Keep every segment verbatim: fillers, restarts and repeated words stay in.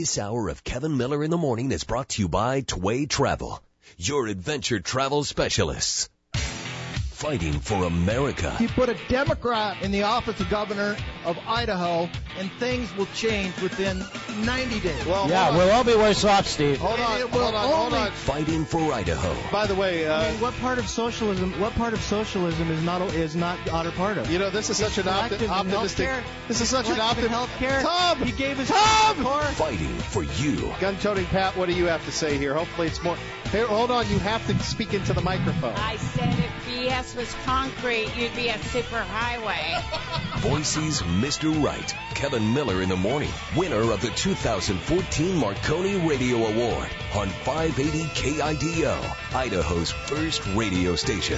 This hour of Kevin Miller in the Morning is brought to you by Tway Travel, your adventure travel specialists. Fighting for America. You put a Democrat in the office of governor of Idaho, and things will change within ninety days. Well, yeah, we'll all be worse off, Steve. Hold on, it will hold on, hold only- on. Fighting for Idaho. By the way, uh, I mean, what part of socialism? What part of socialism is not is not Otter part of? you know, this is such an opti- Collective in optimistic. healthcare. This is such an Collective in optimistic. healthcare. Tom, He gave his Tom. core. Fighting for you. Gun-toting Pat, what do you have to say here? Hopefully, it's more. Here, hold on, you have to speak into the microphone. I said if B S was concrete, you'd be a superhighway. Boise's Mister Right. Kevin Miller in the Morning, winner of the two thousand fourteen Marconi Radio Award on five eighty K I D O, Idaho's first radio station.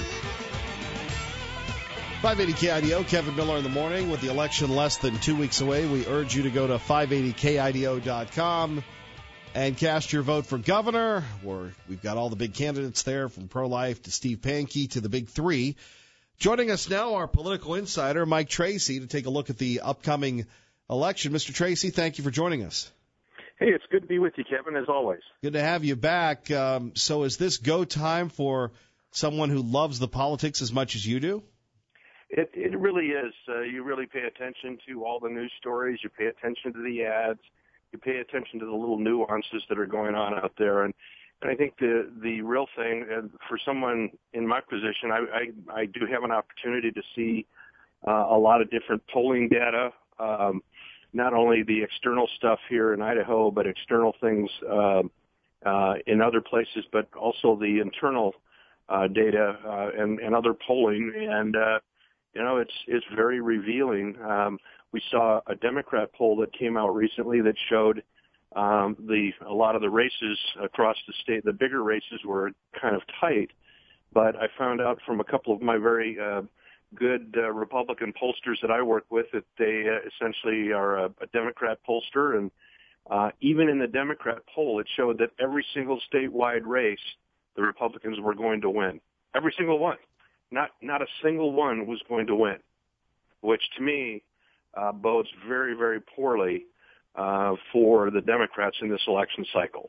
five eighty K I D O, Kevin Miller in the Morning. With the election less than two weeks away, we urge you to go to five eighty K I D O dot com and cast your vote for governor. We're, we've got all the big candidates there, from pro-life to Steve Pankey to the big three. Joining us now, our political insider, Mike Tracy, to take a look at the upcoming election. Mister Tracy, thank you for joining us. Hey, it's good to be with you, Kevin, as always. Good to have you back. Um, so is this go time for someone who loves the politics as much as you do? It it really is. Uh, you really pay attention to all the news stories. You pay attention to the ads. You pay attention to the little nuances that are going on out there. And, and I think the the real thing, uh, for someone in my position, I, I, I do have an opportunity to see uh, a lot of different polling data, um, not only the external stuff here in Idaho, but external things uh, uh, in other places, but also the internal uh, data uh, and, and other polling. And, uh, you know, it's it's very revealing. Um, we saw a Democrat poll that came out recently that showed um, the a lot of the races across the state, the bigger races were kind of tight. But I found out from a couple of my very uh, good uh, Republican pollsters that I work with that they uh, essentially are a, a Democrat pollster. And uh, even in the Democrat poll, it showed that every single statewide race, the Republicans were going to win. Every single one. Not not a single one was going to win, which to me uh, bodes very, very poorly uh, for the Democrats in this election cycle.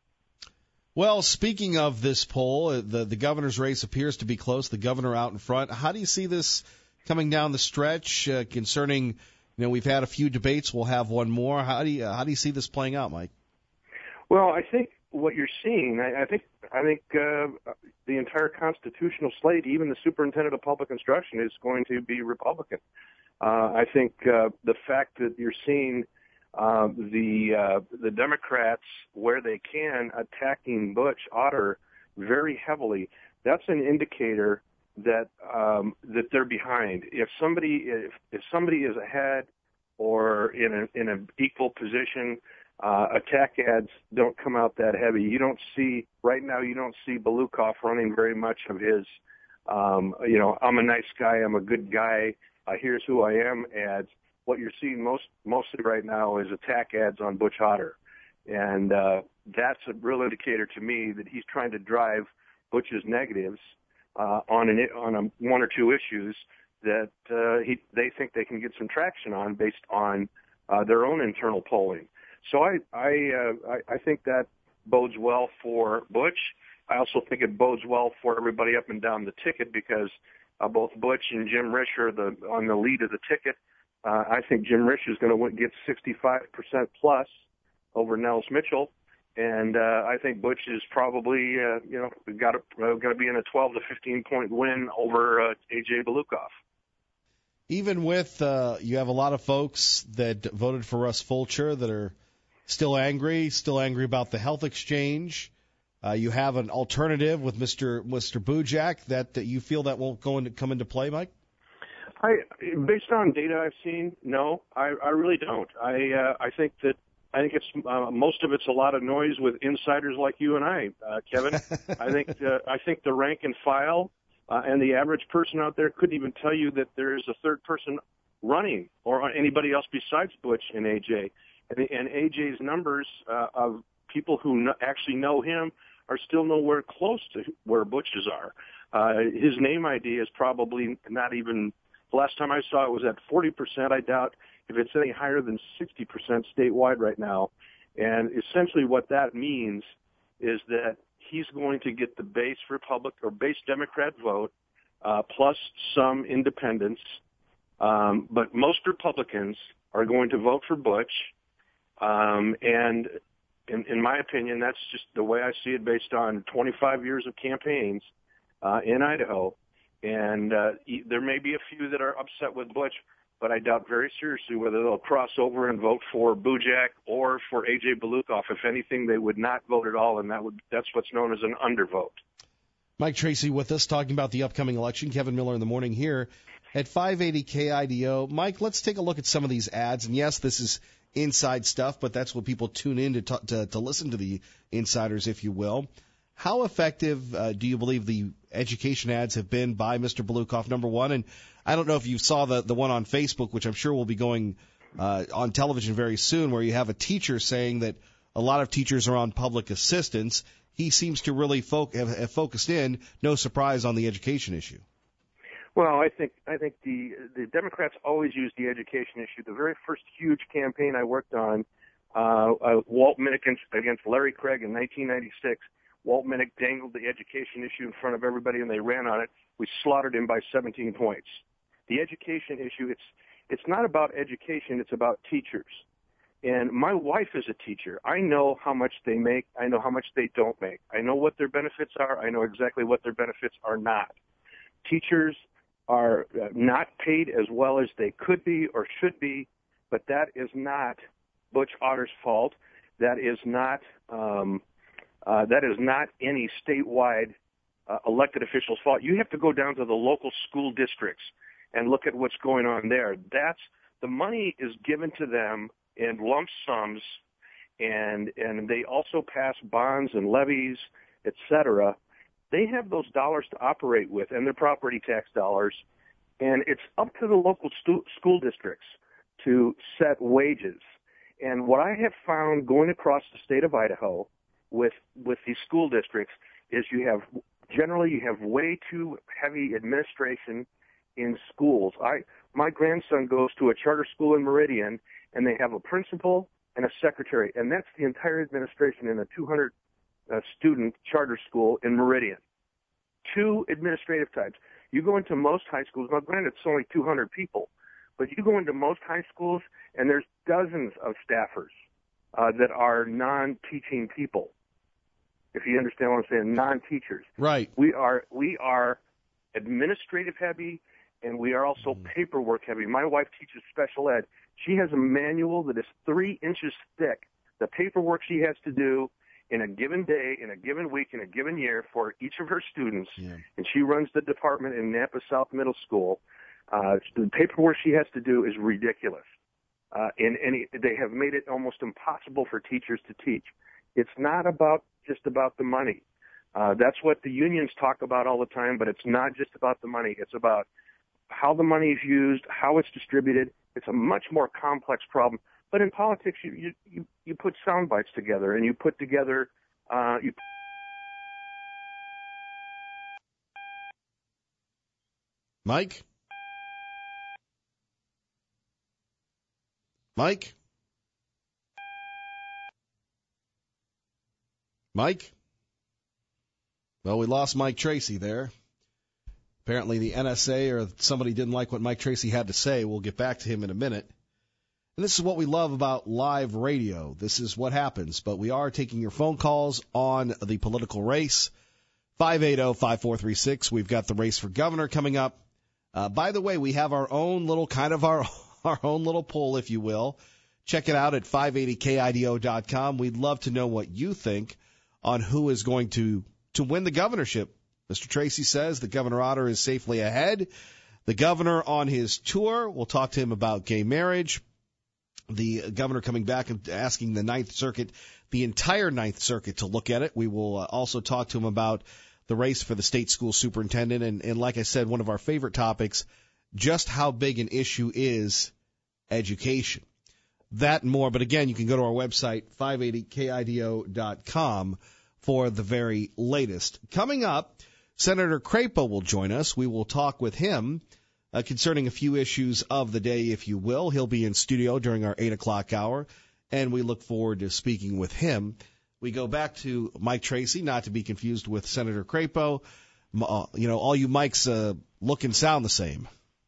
Well, speaking of this poll, the, the governor's race appears to be close, the governor out in front. How do you see this coming down the stretch uh, concerning, you know, we've had a few debates, we'll have one more. How do you, how do you see this playing out, Mike? Well, I think what you're seeing, I, I think I think uh, the entire constitutional slate, even the superintendent of public instruction, is going to be Republican. Uh, I think uh, the fact that you're seeing uh, the uh, the Democrats, where they can, attacking Butch Otter very heavily, that's an indicator that um, that they're behind. If somebody if, if somebody is ahead or in a in an equal position, Uh, attack ads don't come out that heavy. You don't see, right now, you don't see Belukoff running very much of his, um, you know, I'm a nice guy, I'm a good guy, uh, here's who I am ads. What you're seeing most mostly right now is attack ads on Butch Otter. And uh, that's a real indicator to me that he's trying to drive Butch's negatives uh, on, an, on a, one or two issues that uh, he, they think they can get some traction on based on uh, their own internal polling. So I I, uh, I I think that bodes well for Butch. I also think it bodes well for everybody up and down the ticket because uh, both Butch and Jim Risch are the, on the lead of the ticket. Uh, I think Jim Risch is going to get sixty-five percent plus over Nels Mitchell, and uh, I think Butch is probably uh, you know got uh, going to be in a twelve to fifteen point win over uh, A J Belukoff. Even with uh, you have a lot of folks that voted for Russ Fulcher that are still angry, still angry about the health exchange. Uh, you have an alternative with Mister Mister Bujak that, that you feel that won't go into, come into play, Mike? I, based on data I've seen, no, I, I really don't. I uh, I think that I think it's uh, most of it's a lot of noise with insiders like you and I, uh, Kevin. I think uh, I think the rank and file uh, and the average person out there couldn't even tell you that there is a third person running or anybody else besides Butch and A J. And, and A J's numbers uh, of people who no, actually know him are still nowhere close to where Butch's are. Uh, his name I D is probably not even, the last time I saw it was at forty percent. I doubt if it's any higher than sixty percent statewide right now. And essentially what that means is that he's going to get the base Republican or base Democrat vote uh, plus some independents. Um, but most Republicans are going to vote for Butch. Um, and in, in my opinion, that's just the way I see it based on twenty-five years of campaigns uh, in Idaho. And uh, there may be a few that are upset with Butch, but I doubt very seriously whether they'll cross over and vote for Bujak or for A J Belukoff. If anything, they would not vote at all, and that would that's what's known as an undervote. Mike Tracy with us talking about the upcoming election. Kevin Miller in the morning here at five eighty K I D O. Mike, let's take a look at some of these ads. And, yes, this is inside stuff, but that's what people tune in to, t- to, to listen to the insiders, if you will. How effective uh, do you believe the education ads have been by Mister Belukoff, number one? And I don't know if you saw the, the one on Facebook, which I'm sure will be going uh, on television very soon, where you have a teacher saying that a lot of teachers are on public assistance. He seems to really fo- have, have focused in, no surprise, on the education issue. Well, I think I think the the Democrats always use the education issue. The very first huge campaign I worked on, uh, uh, Walt Minnick against Larry Craig in nineteen ninety-six, Walt Minnick dangled the education issue in front of everybody, and they ran on it. We slaughtered him by seventeen points. The education issue, it's it's not about education, it's about teachers. And my wife is a teacher. I know how much they make. I know how much they don't make. I know what their benefits are. I know exactly what their benefits are not. Teachers are not paid as well as they could be or should be, but that is not Butch Otter's fault. That is not um, uh, that is not any statewide uh, elected official's fault. You have to go down to the local school districts and look at what's going on there. That's the money is given to them in lump sums, and and they also pass bonds and levies, et cetera. They have those dollars to operate with, and their property tax dollars, and it's up to the local stu- school districts to set wages. And what I have found going across the state of Idaho with with these school districts is you have generally you have way too heavy administration in schools. I my grandson goes to a charter school in Meridian, and they have a principal and a secretary, and that's the entire administration in a two hundred uh, student charter school in Meridian. Two administrative types. You go into most high schools, now granted it's only two hundred people, but you go into most high schools and there's dozens of staffers uh, that are non-teaching people. If you understand what I'm saying, non-teachers. Right. We are we are administrative heavy, and we are also mm. paperwork heavy. My wife teaches special ed. She has a manual that is three inches thick. The paperwork she has to do in a given day, in a given week, in a given year for each of her students, yeah. and she runs the department in Nampa South Middle School. Uh, the paperwork she has to do is ridiculous, uh, and, and it, they have made it almost impossible for teachers to teach. It's not about just about the money. Uh, that's what the unions talk about all the time, but it's not just about the money. It's about how the money is used, how it's distributed. It's a much more complex problem. But in politics, you you, you put sound bites together, and you put together uh, you. Mike? Mike? Mike? Well, we lost Mike Tracy there. Apparently the N S A or somebody didn't like what Mike Tracy had to say. We'll get back to him in a minute. And this is what we love about live radio. This is what happens. But we are taking your phone calls on the political race. five eight zero, five four three six. We've got the race for governor coming up. Uh, by the way, we have our own little kind of our, our own little poll, if you will. Check it out at five eighty K I D O dot com. We'd love to know what you think on who is going to, to win the governorship. Mister Tracy says that Governor Otter is safely ahead. The governor on his tour, we'll talk to him about gay marriage. The governor coming back and asking the Ninth Circuit, the entire Ninth Circuit, to look at it. We will uh, also talk to him about the race for the state school superintendent. And, and like I said, one of our favorite topics, just how big an issue is education. That and more. But again, you can go to our website, five eighty K I D O dot com, for the very latest. Coming up, Senator Crapo will join us. We will talk with him uh, concerning a few issues of the day, if you will. He'll be in studio during our eight o'clock hour. and we look forward to speaking with him. We go back to Mike Tracy, not to be confused with Senator Crapo. Uh, you know, all you Mikes uh, look and sound the same.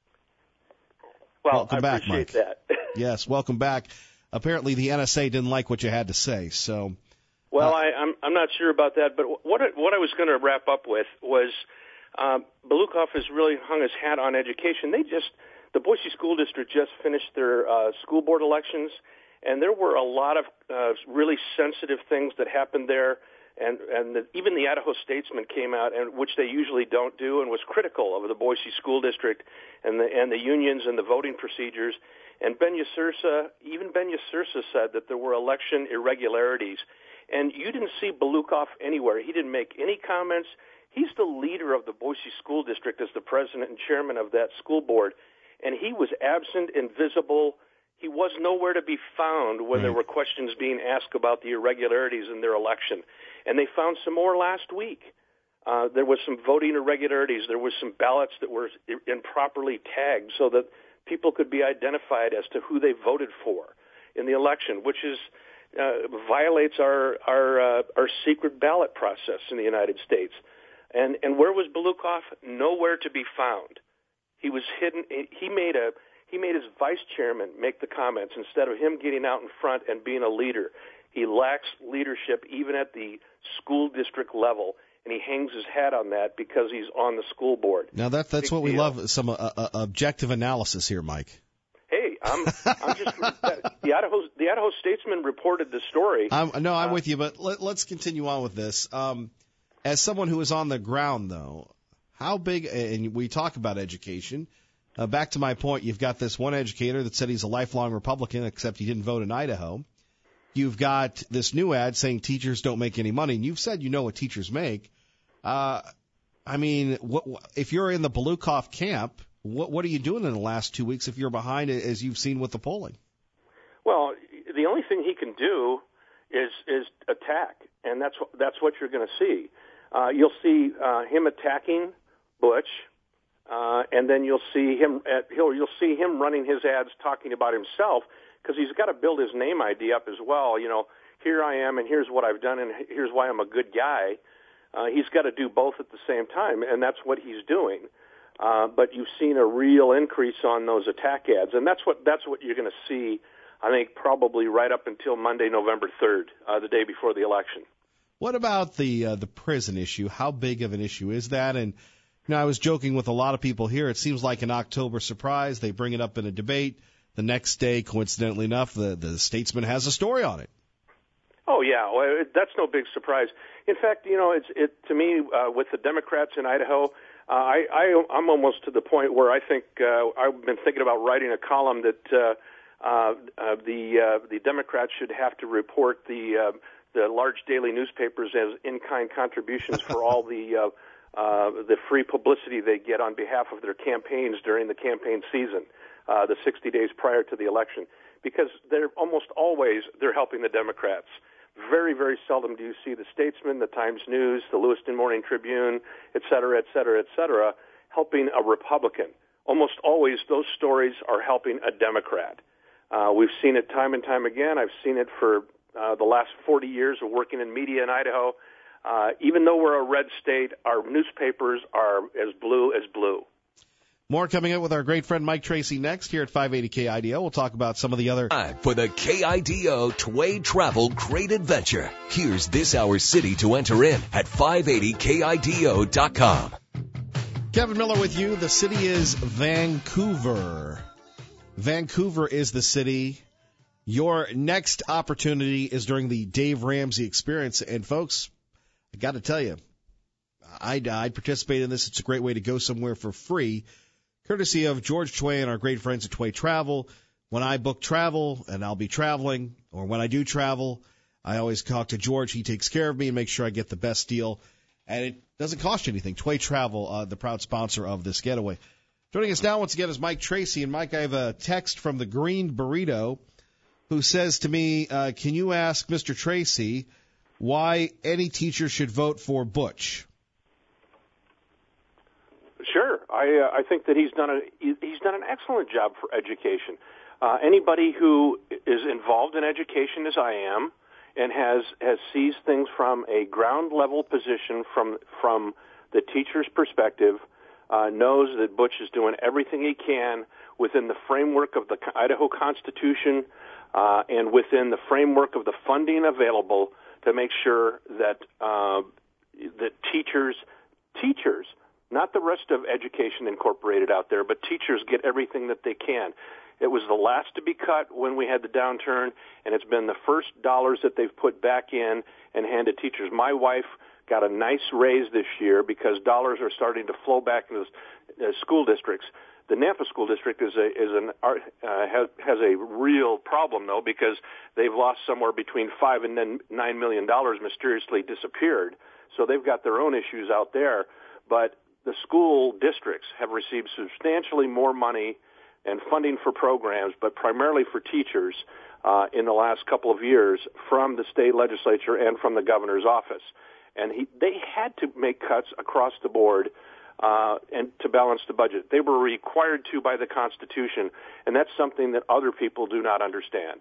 Well, welcome I back, appreciate Mike. that. Yes, welcome back. Apparently, the N S A didn't like what you had to say, so. Well, uh, I, I'm I'm not sure about that, but what I, what I was going to wrap up with was um, Belukoff has really hung his hat on education. They just the Boise School District just finished their uh, school board elections, and there were a lot of uh, really sensitive things that happened there. And and the, even the Idaho Statesman came out, and which they usually don't do, and was critical of the Boise School District and the and the unions and the voting procedures. And Ben Yesursa, even Ben Yesursa said that there were election irregularities. And you didn't see Belukoff anywhere. He didn't make any comments. He's the leader of the Boise School District as the president and chairman of that school board, and he was absent, invisible. He was nowhere to be found when right. there were questions being asked about the irregularities in their election. And they found some more last week. Uh, there was some voting irregularities. There was some ballots that were improperly tagged so that people could be identified as to who they voted for in the election, which is uh, violates our our uh, our secret ballot process in the United States. And and where was Belukoff? Nowhere to be found. He was hidden. He made a he made his vice chairman make the comments instead of him getting out in front and being a leader. He lacks leadership even at the school district level, and he hangs his hat on that because he's on the school board. Now that that's Big what we deal. love, some uh, uh, objective analysis here, Mike. Hey, I'm I'm just the Idaho the Idaho Statesman reported the story. I'm, no, I'm uh, with you, but let, let's continue on with this. Um, as someone who is on the ground, though, how big? And we talk about education. Uh, back to my point, you've got this one educator that said he's a lifelong Republican, except he didn't vote in Idaho. You've got this new ad saying teachers don't make any money, and you've said you know what teachers make. Uh, I mean, what, if you're in the Belukoff camp, what, what are you doing in the last two weeks if you're behind, as you've seen with the polling? Well, the only thing he can do is is attack, and that's what, that's what you're going to see. Uh, you'll see uh, him attacking Butch, uh, and then you'll see him at, he'll you'll see him running his ads talking about himself, because he's got to build his name I D up as well. You know, here I am, and here's what I've done, and here's why I'm a good guy. Uh, he's got to do both at the same time, and that's what he's doing. Uh, but you've seen a real increase on those attack ads, and that's what that's what you're going to see, I think, probably right up until Monday, November third, uh, the day before the election. What about the uh, the prison issue? How big of an issue is that? And you know, I was joking with a lot of people here. It seems like an October surprise. They bring it up in a debate. The next day, coincidentally enough, the, the Statesman has a story on it. Oh yeah, well, it, that's no big surprise. In fact, you know, it's it to me uh, with the Democrats in Idaho. Uh, I, I I'm almost to the point where I think uh, I've been thinking about writing a column that uh, uh, uh, the uh, the Democrats should have to report the uh, the large daily newspapers as in-kind contributions for all the uh, uh, the free publicity they get on behalf of their campaigns during the campaign season, uh, the sixty days prior to the election, because they're almost always they're helping the Democrats. Very, very seldom do you see the Statesman, the Times News, the Lewiston Morning Tribune, et cetera, et cetera, et cetera, helping a Republican. Almost always those stories are helping a Democrat. Uh, we've seen it time and time again. I've seen it for uh, the last forty years of working in media in Idaho. Uh, even though we're a red state, our newspapers are as blue as blue. More coming up with our great friend Mike Tracy next here at five eighty K I D O. We'll talk about some of the other... For the K I D O Tway Travel Great Adventure, here's this hour's city to enter in at five eighty K I D O dot com. Kevin Miller with you. The city is Vancouver. Vancouver is the city. Your next opportunity is during the Dave Ramsey Experience. And, folks, I got to tell you, I'd, I'd participate in this. It's a great way to go somewhere for free, courtesy of George Tway and our great friends at Tway Travel. When I book travel, and I'll be traveling, or when I do travel, I always talk to George. He takes care of me and makes sure I get the best deal. And it doesn't cost you anything. Tway Travel, uh, the proud sponsor of this getaway. Joining us now once again is Mike Tracy. And, Mike, I have a text from the Green Burrito who says to me, uh, can you ask Mister Tracy why any teacher should vote for Butch? Sure, I uh, I think that he's done a he's done an excellent job for education. Uh, anybody who is involved in education, as I am, and has has sees things from a ground level position from from the teacher's perspective, uh, knows that Butch is doing everything he can within the framework of the Idaho Constitution uh, and within the framework of the funding available to make sure that uh, that teachers teachers, not the rest of Education Incorporated out there, but teachers get everything that they can. It was the last to be cut when we had the downturn, and it's been the first dollars that they've put back in and handed teachers. My wife got a nice raise this year because dollars are starting to flow back into the school districts. The Nampa School District is a is an uh, has has a real problem though, because they've lost somewhere between five and then nine million dollars mysteriously disappeared. So they've got their own issues out there. But the school districts have received substantially more money and funding for programs, but primarily for teachers uh, in the last couple of years from the state legislature and from the governor's office. And he, they had to make cuts across the board uh, and to balance the budget. They were required to by the Constitution, and that's something that other people do not understand.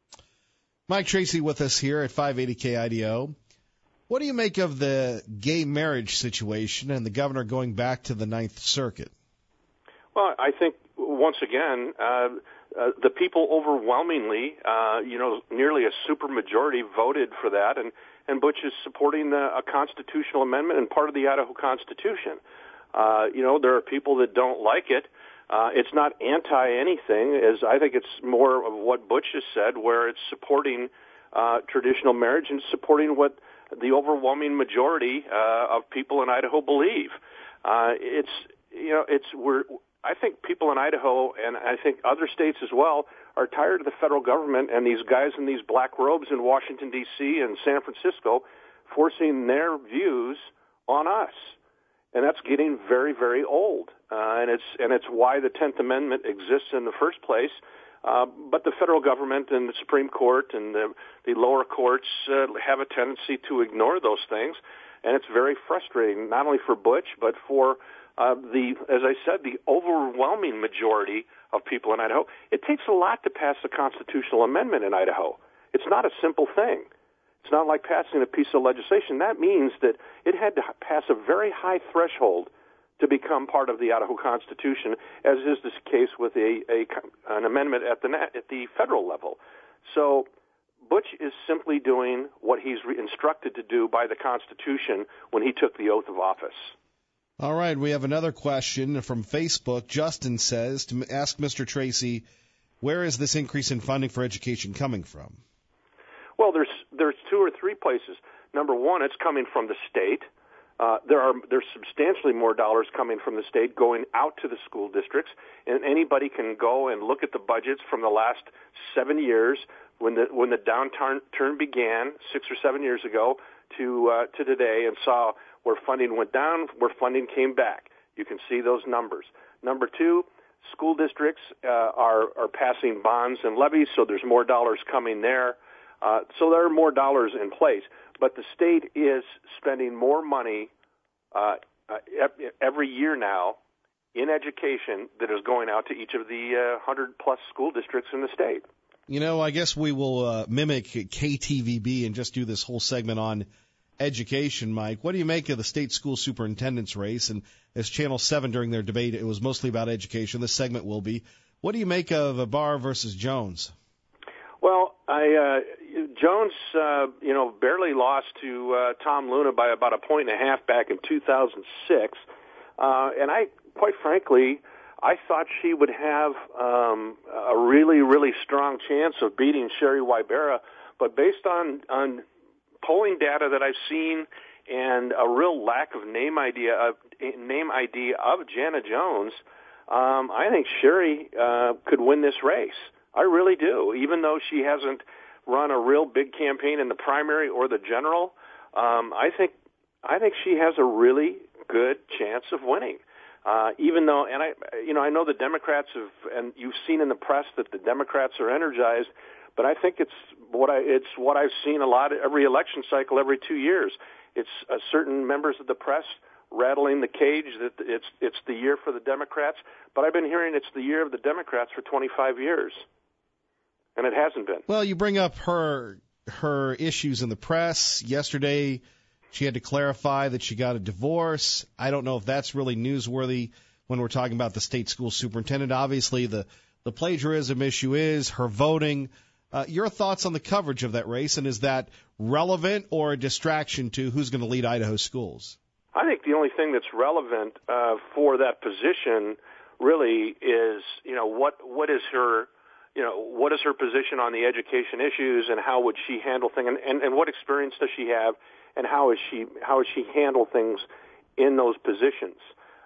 Mike Tracy with us here at five eighty K I D O. What do you make of the gay marriage situation and the governor going back to the Ninth Circuit? Well, I think, once again, uh, uh, the people overwhelmingly, uh, you know, nearly a supermajority voted for that, and, and Butch is supporting the, a constitutional amendment and part of the Idaho Constitution. Uh, you know, there are people that don't like it. Uh, it's not anti-anything, as I think it's more of what Butch has said, where it's supporting uh, traditional marriage and supporting what the overwhelming majority uh, of people in Idaho believe. Uh, it's, you know, it's, we're, I think people in Idaho, and I think other states as well, are tired of the federal government and these guys in these black robes in Washington, D C and San Francisco forcing their views on us. And that's getting very, very old. Uh, and it's and it's why the tenth Amendment exists in the first place. Uh, but the federal government and the Supreme Court and the, the lower courts uh, have a tendency to ignore those things. And it's very frustrating, not only for Butch, but for Uh, the, as I said, the overwhelming majority of people in Idaho. It takes a lot to pass a constitutional amendment in Idaho. It's not a simple thing. It's not like passing a piece of legislation. That means that it had to pass a very high threshold to become part of the Idaho Constitution, as is the case with a, a an amendment at the at the federal level. So Butch is simply doing what he's instructed to do by the Constitution when he took the oath of office. All right, we have another question from Facebook. Justin says to ask Mister Tracy, where is this increase in funding for education coming from? Well, there's there's two or three places. Number one, it's coming from the state. Uh, there are there's substantially more dollars coming from the state going out to the school districts, and anybody can go and look at the budgets from the last seven years when the when the downturn turn began six or seven years ago to uh, to today, and saw where funding went down, where funding came back. You can see those numbers. Number two, school districts uh, are, are passing bonds and levies, so there's more dollars coming there. Uh, so there are more dollars in place. But the state is spending more money uh, uh, every year now in education that is going out to each of the uh, one hundred plus school districts in the state. You know, I guess we will uh, mimic K T V B and just do this whole segment on education, Mike. What do you make of the state school superintendent's race? And as Channel seven during their debate, it was mostly about education. This segment will be. What do you make of Barr versus Jones? Well, I uh, Jones, uh, you know, barely lost to uh, Tom Luna by about a point and a half back in two thousand six, uh, and I, quite frankly, I thought she would have um, a really, really strong chance of beating Sherry Wybera, but based on on polling data that I've seen and a real lack of name idea of name I D of Jana Jones, um, I think Sherry uh, could win this race. I really do, even though she hasn't run a real big campaign in the primary or the general. Um, I think I think she has a really good chance of winning. Uh, even though, and I, you know, I know the Democrats have, and you've seen in the press that the Democrats are energized. But I think it's what I it's what I've seen a lot every election cycle, every two years. It's uh, certain members of the press rattling the cage that it's it's the year for the Democrats. But I've been hearing it's the year of the Democrats for twenty-five years. and it hasn't been. Well, you bring up her her issues in the press. Yesterday, she had to clarify that she got a divorce. I don't know if that's really newsworthy when we're talking about the state school superintendent. Obviously, the, the plagiarism issue is her voting. Uh, your thoughts on the coverage of that race, and is that relevant or a distraction to who's going to lead Idaho schools? I think the only thing that's relevant uh, for that position really is, you know, what what is her, you know, what is her position on the education issues, and how would she handle things, and, and, and what experience does she have, and how is she how is she handle things in those positions?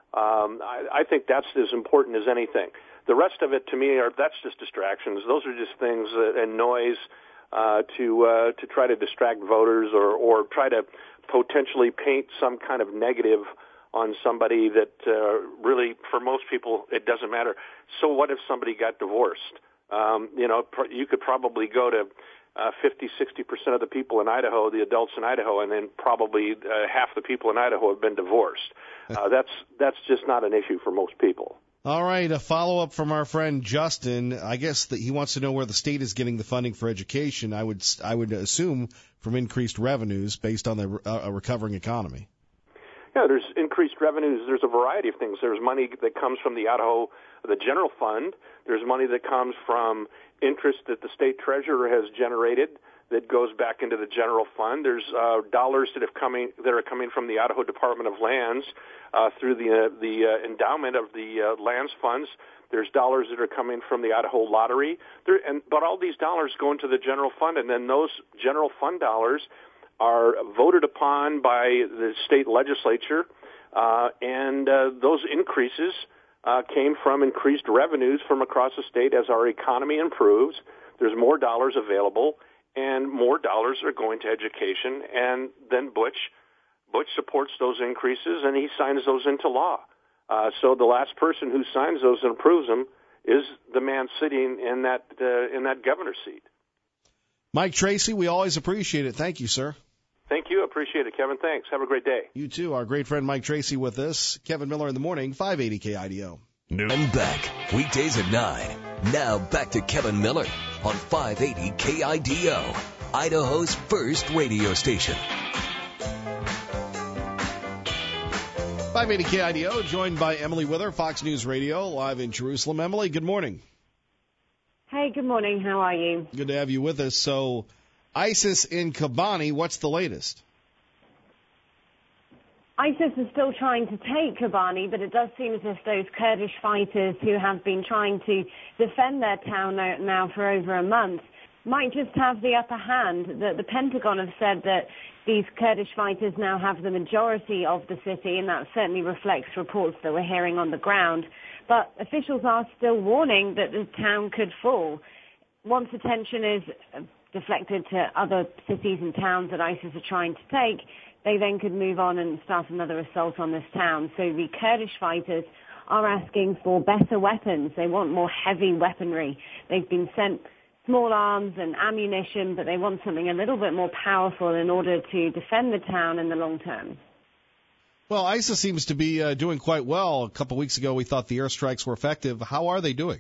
Um, I, I think that's as important as anything. The rest of it, to me, are that's just distractions. Those are just things uh, and noise uh, to uh, to try to distract voters, or or try to potentially paint some kind of negative on somebody that uh, really, for most people, it doesn't matter. So what if somebody got divorced? Um, you know, pr- you could probably go to uh, fifty, sixty percent of the people in Idaho, the adults in Idaho, and then probably uh, half the people in Idaho have been divorced. Uh, that's that's just not an issue for most people. All right, a follow-up from our friend Justin. I guess that he wants to know where the state is getting the funding for education. I would I would assume from increased revenues based on the uh, a recovering economy. Yeah, there's increased revenues. There's a variety of things. There's money that comes from the Idaho, the general fund. There's money that comes from interest that the state treasurer has generated that goes back into the general fund. There's uh, dollars that have coming that are coming from the Idaho Department of Lands uh, through the uh, the uh, endowment of the uh, lands funds. There's dollars that are coming from the Idaho Lottery. There, and but all these dollars go into the general fund, and then those general fund dollars are voted upon by the state legislature, uh, and uh, those increases uh, came from increased revenues from across the state. As our economy improves, there's more dollars available, and more dollars are going to education. And then Butch, Butch supports those increases, and he signs those into law. Uh, so the last person who signs those and approves them is the man sitting in that uh, in that governor's seat. Mike Tracy, we always appreciate it. Thank you, sir. Thank you. Appreciate it, Kevin. Thanks. Have a great day. You too. Our great friend Mike Tracy with us. Kevin Miller in the morning, five eighty K I D O. And back, weekdays at nine. Now back to Kevin Miller on five eighty K I D O, Idaho's first radio station. five eighty K I D O, joined by Emily Wither, Fox News Radio, live in Jerusalem. Emily, good morning. Hey, good morning. How are you? Good to have you with us. So, ISIS in Kobani, what's the latest? ISIS is still trying to take Kobani, but it does seem as if those Kurdish fighters who have been trying to defend their town now for over a month might just have the upper hand. The, the Pentagon have said that these Kurdish fighters now have the majority of the city, and that certainly reflects reports that we're hearing on the ground. But officials are still warning that the town could fall. Once attention is deflected to other cities and towns that ISIS are trying to take, they then could move on and start another assault on this town. So the Kurdish fighters are asking for better weapons. They want more heavy weaponry. They've been sent small arms and ammunition, but they want something a little bit more powerful in order to defend the town in the long term. Well, ISIS seems to be uh, doing quite well. A couple weeks ago, we thought the airstrikes were effective. How are they doing?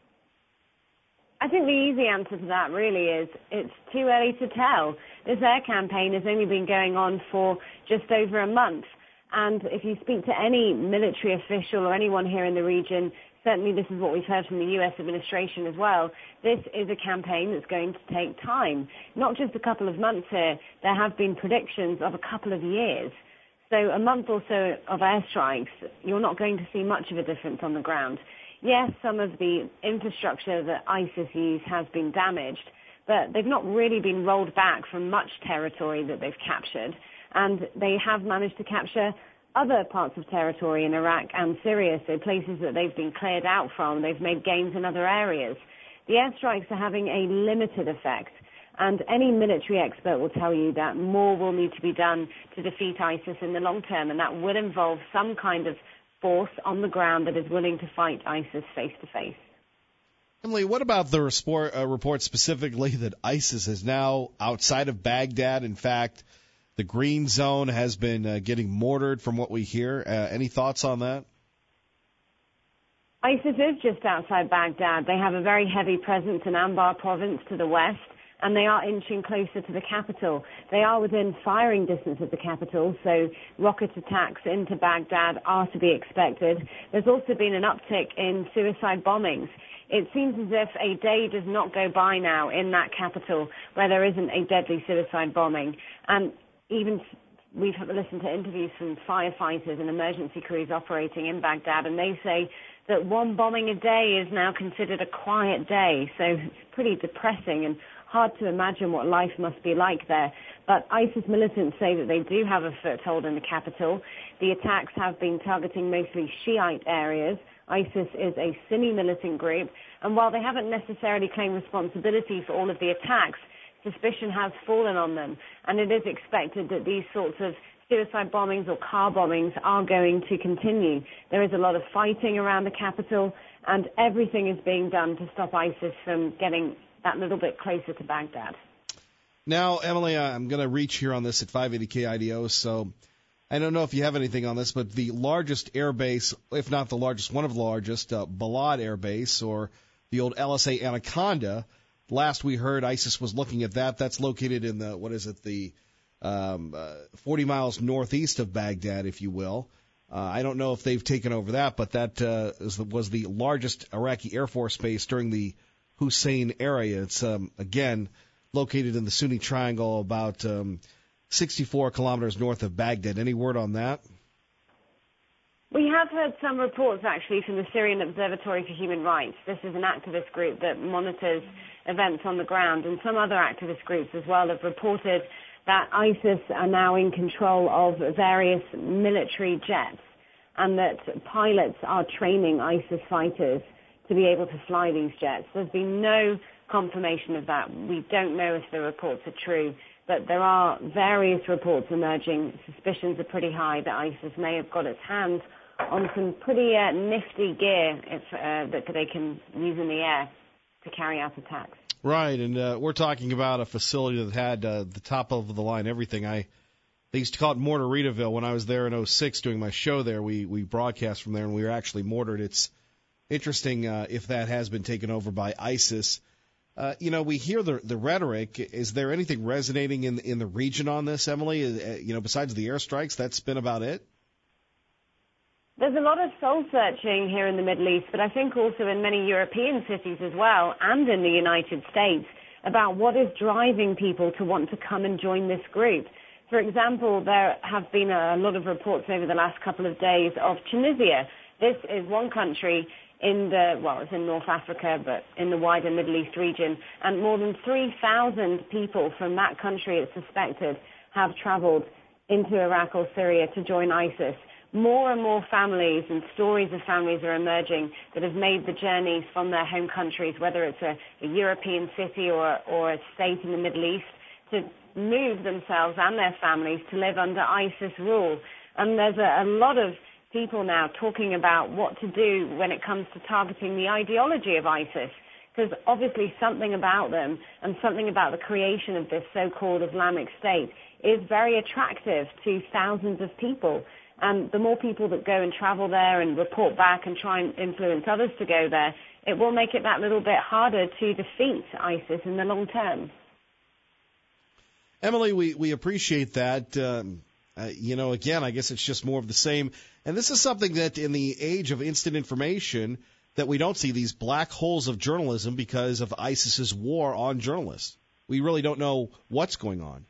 I think the easy answer to that really is it's too early to tell. This air campaign has only been going on for just over a month. And if you speak to any military official or anyone here in the region, certainly this is what we've heard from the U S administration as well, this is a campaign that's going to take time. Not just a couple of months here. There have been predictions of a couple of years. So a month or so of airstrikes, you're not going to see much of a difference on the ground. Yes, some of the infrastructure that ISIS use has been damaged, but they've not really been rolled back from much territory that they've captured. And they have managed to capture other parts of territory in Iraq and Syria, so places that they've been cleared out from. They've made gains in other areas. The airstrikes are having a limited effect, and any military expert will tell you that more will need to be done to defeat ISIS in the long term, and that would involve some kind of force on the ground that is willing to fight ISIS face-to-face. Emily, what about the report, uh, report specifically that ISIS is now outside of Baghdad? In fact, the Green Zone has been uh, getting mortared from what we hear. Uh, any thoughts on that? ISIS is just outside Baghdad. They have a very heavy presence in Anbar province to the west, and they are inching closer to the capital. They are within firing distance of the capital, so rocket attacks into Baghdad are to be expected. There's also been an uptick in suicide bombings. It seems as if a day does not go by now in that capital where there isn't a deadly suicide bombing. And even we've listened to interviews from firefighters and emergency crews operating in Baghdad, and they say that one bombing a day is now considered a quiet day. So it's pretty depressing and hard to imagine what life must be like there. But ISIS militants say that they do have a foothold in the capital. The attacks have been targeting mostly Shiite areas. ISIS is a Sunni militant group, and while they haven't necessarily claimed responsibility for all of the attacks, suspicion has fallen on them, and it is expected that these sorts of suicide bombings or car bombings are going to continue. There is a lot of fighting around the capital, and everything is being done to stop ISIS from getting that little bit closer to Baghdad. Now, Emily, I'm going to reach here on this at five eighty K I D O, so I don't know if you have anything on this, but the largest air base, if not the largest, one of the largest, uh, Balad Air Base, or the old L S A Anaconda, last we heard ISIS was looking at that. That's located in the, what is it, the um, uh, forty miles northeast of Baghdad, if you will. Uh, I don't know if they've taken over that, but that uh, is the, was the largest Iraqi Air Force base during the Hussein area. It's, um, again, located in the Sunni Triangle, about um, sixty-four kilometers north of Baghdad. Any word on that? We have heard some reports, actually, from the Syrian Observatory for Human Rights. This is an activist group that monitors events on the ground, and some other activist groups as well have reported that ISIS are now in control of various military jets, and that pilots are training ISIS fighters to be able to fly these jets. There's been no confirmation of that. We don't know if the reports are true, but there are various reports emerging. Suspicions are pretty high that ISIS may have got its hands on some pretty uh, nifty gear if, uh, that they can use in the air to carry out attacks. Right, and uh, we're talking about a facility that had uh, the top of the line everything. I they used to call it Mortaritaville. When I was there in oh six doing my show there, we we broadcast from there, and we were actually mortared. It's interesting uh, if that has been taken over by ISIS. Uh, you know, we hear the the rhetoric. Is there anything resonating in in the region on this, Emily? Uh, you know, besides the airstrikes, that's been about it. There's a lot of soul-searching here in the Middle East, but I think also in many European cities as well, and in the United States, about what is driving people to want to come and join this group. For example, there have been a lot of reports over the last couple of days of Tunisia. This is one country in the, well, it's in North Africa, but in the wider Middle East region, and more than three thousand people from that country, it's suspected, have traveled into Iraq or Syria to join ISIS. More and more families and stories of families are emerging that have made the journeys from their home countries, whether it's a, a European city or, or a state in the Middle East, to move themselves and their families to live under ISIS rule. And there's a, a lot of people now talking about what to do when it comes to targeting the ideology of ISIS, because obviously something about them and something about the creation of this so-called Islamic State is very attractive to thousands of people. And the more people that go and travel there and report back and try and influence others to go there, it will make it that little bit harder to defeat ISIS in the long term. Emily, we, we appreciate that. Um, uh, you know, again, I guess it's just more of the same. And this is something that in the age of instant information that we don't see these black holes of journalism because of ISIS's war on journalists. We really don't know what's going on.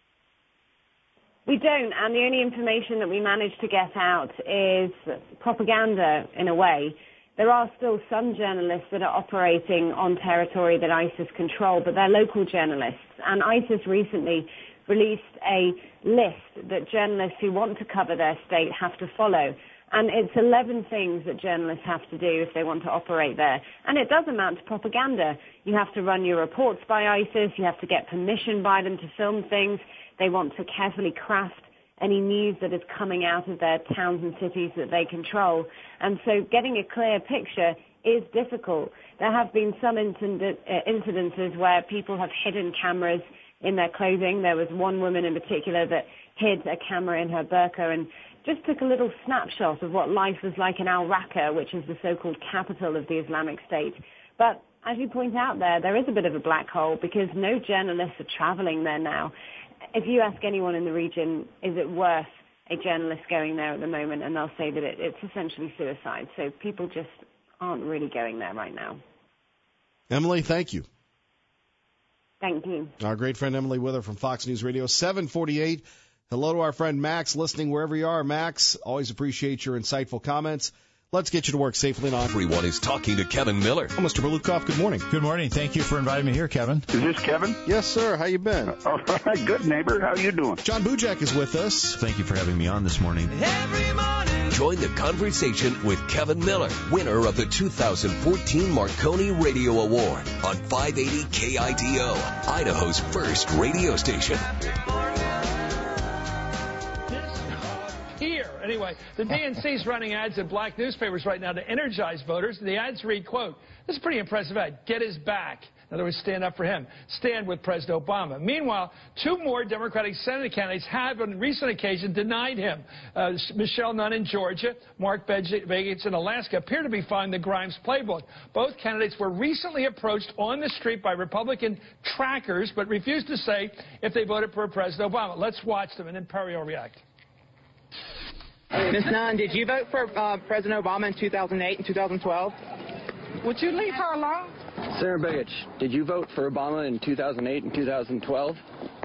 We don't, and the only information that we manage to get out is propaganda in a way. There are still some journalists that are operating on territory that ISIS control, but they're local journalists. And ISIS recently released a list that journalists who want to cover their state have to follow. And it's eleven things that journalists have to do if they want to operate there. And it does amount to propaganda. You have to run your reports by ISIS. You have to get permission by them to film things. They want to carefully craft any news that is coming out of their towns and cities that they control. And so getting a clear picture is difficult. There have been some incident, uh, incidences where people have hidden cameras in their clothing. There was one woman in particular that hid a camera in her burqa and just took a little snapshot of what life was like in Al Raqqa, which is the so-called capital of the Islamic State. But as you point out there, there is a bit of a black hole because no journalists are traveling there now. If you ask anyone in the region, is it worth a journalist going there at the moment, and they'll say that it, it's essentially suicide. So people just aren't really going there right now. Emily, thank you. Thank you. Our great friend Emily Wither from Fox News Radio, seven forty-eight. Hello to our friend Max listening wherever you are. Max, always appreciate your insightful comments. Let's get you to work safely and on. Everyone is talking to Kevin Miller. Oh, Mister Belukoff, good morning. Good morning. Thank you for inviting me here, Kevin. Is this Kevin? Yes, sir. How you been? All right. Good, neighbor. How you doing? John Bujak is with us. Thank you for having me on this morning. Every morning. Join the conversation with Kevin Miller, winner of the two thousand fourteen Marconi Radio Award on five eighty K I D O, Idaho's first radio station. Here, anyway, the D N C is running ads in black newspapers right now to energize voters. The ads read, quote, this is a pretty impressive ad, get his back. In other words, stand up for him. Stand with President Obama. Meanwhile, two more Democratic Senate candidates have on recent occasion denied him. Uh, Michelle Nunn in Georgia, Mark Begich in Alaska appear to be following the Grimes playbook. Both candidates were recently approached on the street by Republican trackers, but refused to say if they voted for President Obama. Let's watch them, and then Perry will react. Miz Nunn, did you vote for uh, President Obama in two thousand eight and two thousand twelve? Would you leave her alone? Senator Begich, did you vote for Obama in two thousand eight and two thousand twelve?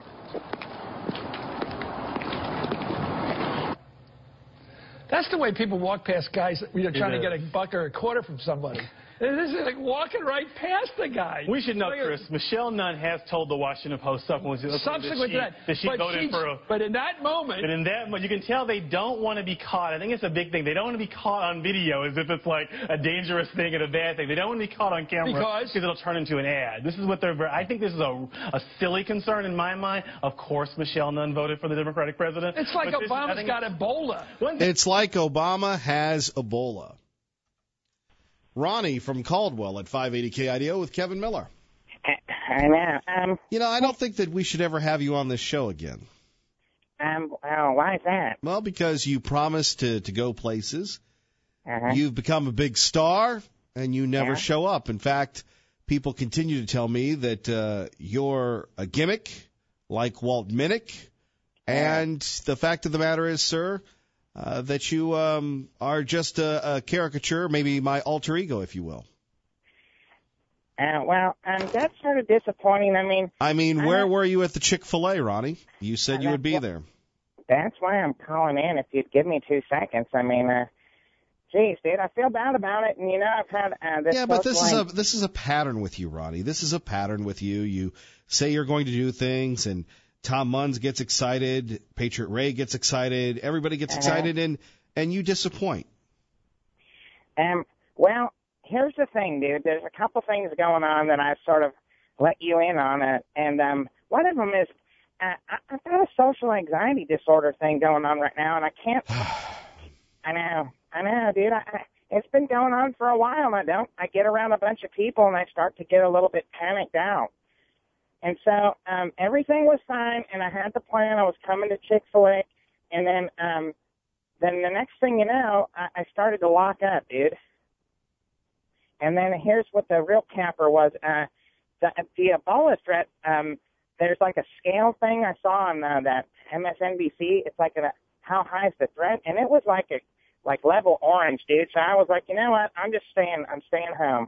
That's the way people walk past guys that you're trying to get a buck or a quarter from somebody. This is like walking right past the guy. We should know, Chris, Michelle Nunn has told the Washington Post subsequent, subsequent that she, to that, that she but voted for a... But in that moment... But in that moment, you can tell they don't want to be caught. I think it's a big thing. They don't want to be caught on video as if it's like a dangerous thing and a bad thing. They don't want to be caught on camera because it'll turn into an ad. This is what they're... I think this is a, a silly concern in my mind. Of course, Michelle Nunn voted for the Democratic president. It's like but Obama's this, got Ebola. It's like Obama has Ebola. Ronnie from Caldwell at five eighty K I D O with Kevin Miller. I know. Um, you know, I don't think that we should ever have you on this show again. Um, well, why is that? Well, because you promised to, to go places. Uh-huh. You've become a big star, and you never yeah. show up. In fact, people continue to tell me that uh, you're a gimmick, like Walt Minnick. Yeah. And the fact of the matter is, sir, Uh, that you um, are just a, a caricature, maybe my alter ego, if you will. Uh, well, um, that's sort of disappointing. I mean, I mean, I where don't... were you at the Chick-fil-A, Ronnie? You said uh, you would be well, there. That's why I'm calling in. If you'd give me two seconds, I mean, uh, geez, dude, I feel bad about it. And you know, I've had uh, this. Yeah, but this line... is a this is a pattern with you, Ronnie. This is a pattern with you. You say you're going to do things, and Tom Munns gets excited, Patriot Ray gets excited, everybody gets uh-huh. excited, and and you disappoint. Um. Well, here's the thing, dude. There's a couple things going on that I sort of let you in on it, and um, one of them is uh, I, I've got a social anxiety disorder thing going on right now, and I can't. I know, I know, dude. I, I, it's been going on for a while, and I don't. I get around a bunch of people, and I start to get a little bit panicked out. And so um, everything was fine, and I had the plan. I was coming to Chick-fil-A, and then um, then the next thing you know, I, I started to lock up, dude. And then here's what the real capper was. Uh, the, the Ebola threat, um, there's like a scale thing I saw on uh, that M S N B C. It's like a, how high is the threat? And it was like a like level orange, dude. So I was like, you know what? I'm just staying. I'm staying home.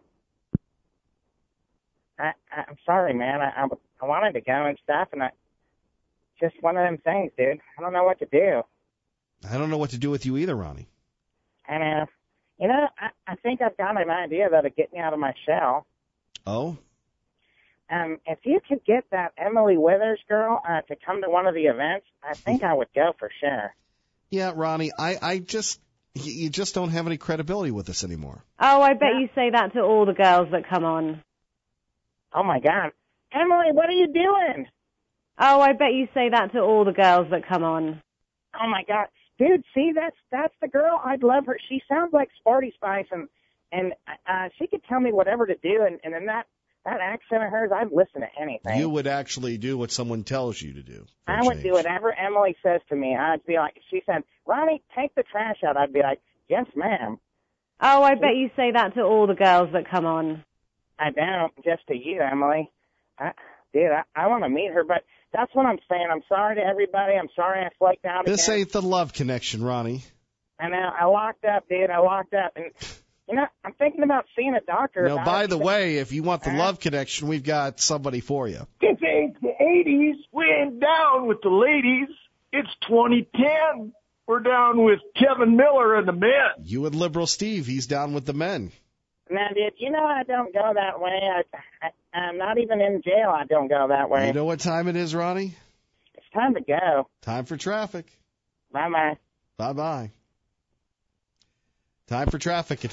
I, I'm sorry, man. I, I, I wanted to go and stuff, and I just one of them things, dude. I don't know what to do. I don't know what to do with you either, Ronnie. And, uh, you know, I, I think I've got an idea that'll get me out of my shell. Oh? Um, if you could get that Emily Withers girl uh, to come to one of the events, I think I would go for sure. Yeah, Ronnie, I, I just, you just don't have any credibility with us anymore. Oh, I bet you say that to all the girls that come on. Oh, my God. Emily, what are you doing? Oh, I bet you say that to all the girls that come on. Oh, my God. Dude, see, that's that's the girl. I'd love her. She sounds like Sporty Spice, and, and uh, she could tell me whatever to do, and, and then that that accent of hers, I'd listen to anything. You would actually do what someone tells you to do. I would do whatever Emily says to me. I'd be like, she said, Ronnie, take the trash out. I'd be like, yes, ma'am. Oh, I bet you say that to all the girls that come on. I don't, just to you, Emily. I, dude, I, I want to meet her, but that's what I'm saying. I'm sorry to everybody. I'm sorry I flaked out This again. ain't the love connection, Ronnie. I know. I locked up, dude. I locked up. And, you know, I'm thinking about seeing a doctor. No, about by it the because- way, if you want the Uh, love connection, we've got somebody for you. This ain't the eighties. We ain't down with the ladies. It's twenty ten. We're down with Kevin Miller and the men. You and Liberal Steve, he's down with the men. Now, dude, you know I don't go that way. I, I, I'm not even in jail. I don't go that way. You know what time it is, Ronnie? It's time to go. Time for traffic. Bye-bye. Bye-bye. Time for traffic.